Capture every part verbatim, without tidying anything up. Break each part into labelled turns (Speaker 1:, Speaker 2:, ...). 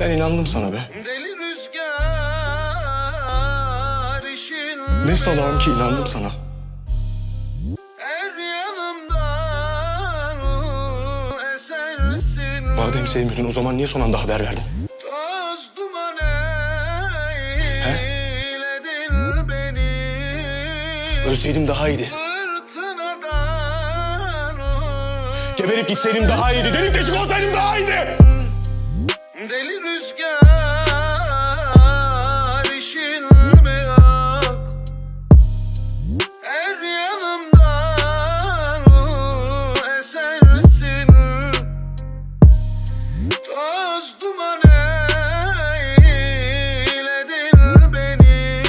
Speaker 1: Ben inandım sana be.
Speaker 2: Deli rüzgar işin
Speaker 1: Ne salağım ki inandım sana.
Speaker 2: her yanımdan esersin.
Speaker 1: Madem sevmiyordun o zaman niye son anda haber verdin?
Speaker 2: Toz duman eyledin beni.
Speaker 1: Ölseydim daha iyiydi.
Speaker 2: Fırtınadan
Speaker 1: Geberip gitseydim daha iyiydi. Delik deşik olsaydım daha iyiydi.
Speaker 2: deli rüzgar işin mi yok? Her yanımdan esersin. Toz duman eyledin beni.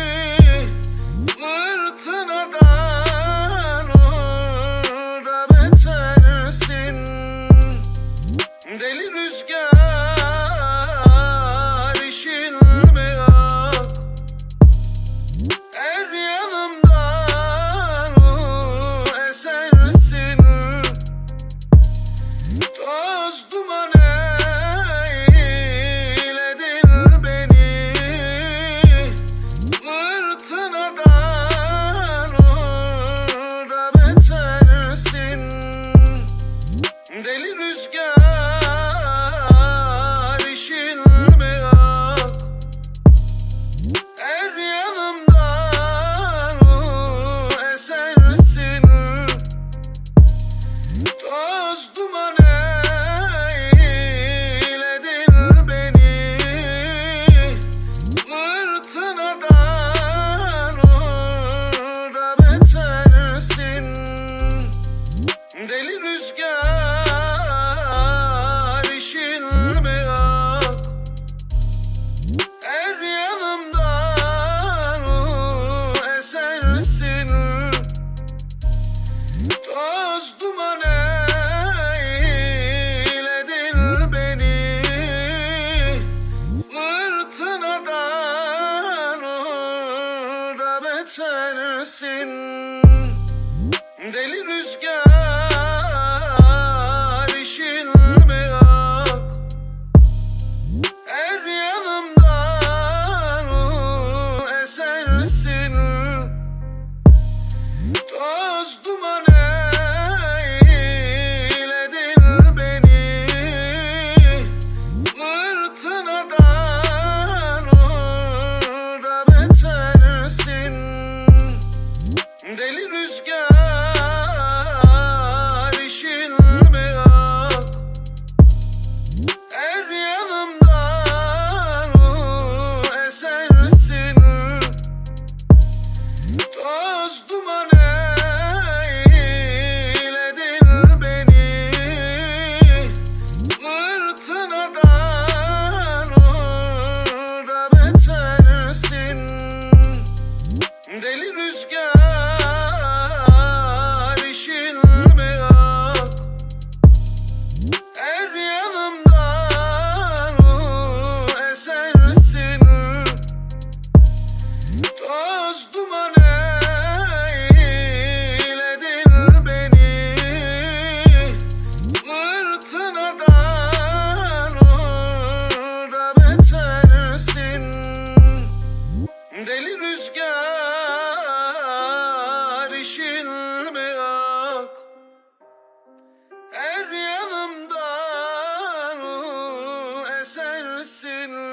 Speaker 2: Fırtınadan da betersin. Deli rüzgar işin mi yok? Her yanımdan esersin. Toz duman eyledin beni. Fırtınadan da betersin. Deli rüzgar işin mi yok? Her yanımdan esersin. Toz duman eyledin beni. Fırtınadan da betersin. Deli rüzgar işin mi yok? Her yanımdan esersin. Toz duman eyledin beni. Fırtınadan da betersin. Deli rüzgar işin mi yok? Her yanımdan esersin. Toz duman eyledin beni. Fırtınadan da betersin. Deli rüzgar işin mi yok? Her yanımdan esersin. Toz duman eyledin beni. Fırtınadan da betersin. Deli rüzgar işin mi yok? Her yanımdan esersin. Toz duman eyledin beni. Fırtınadan da betersin. Deli rüzgar işin mi yok? Her yanımdan esersin.